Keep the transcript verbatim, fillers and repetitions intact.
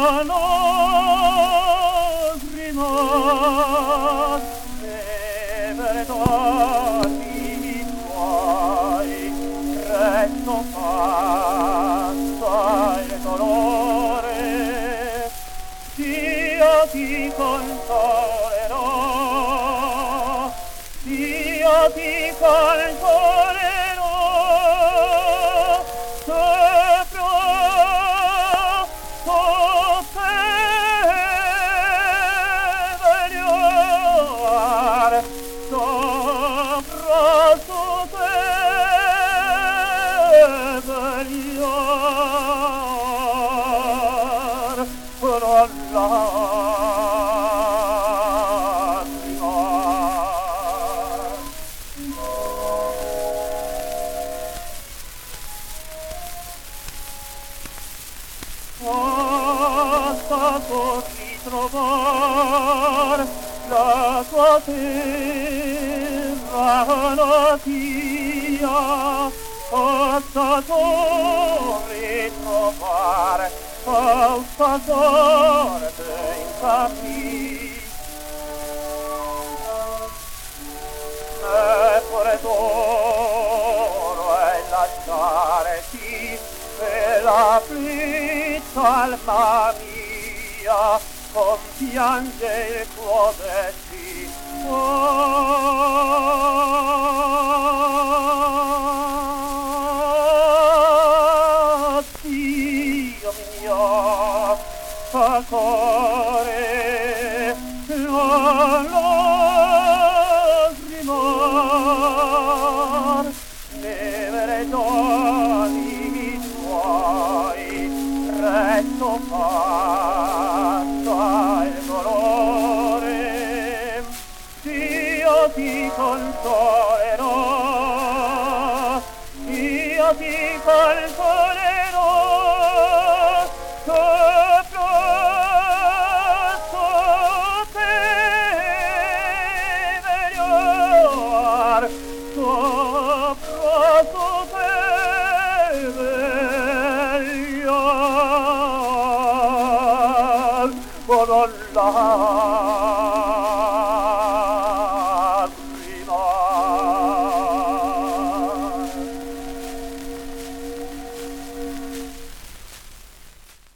lacrima e verdadi tuoi presto passa il dolore io ti consolerò io ti consolerò sopra sopra vegliar sopra sopra vegliar con la Basta ritrovar la tua terra natia, basta ritrovar questa sorte incapita. Me perdoro e lasciarti per la afflitta alma mia compiange il cuore sì oh Dio mio fa cuore la lacrima le verdoni tuoi presto passa il dolore io ti consolerò io ti consolerò sopra sopra vegliar sopra sopra vegliar con la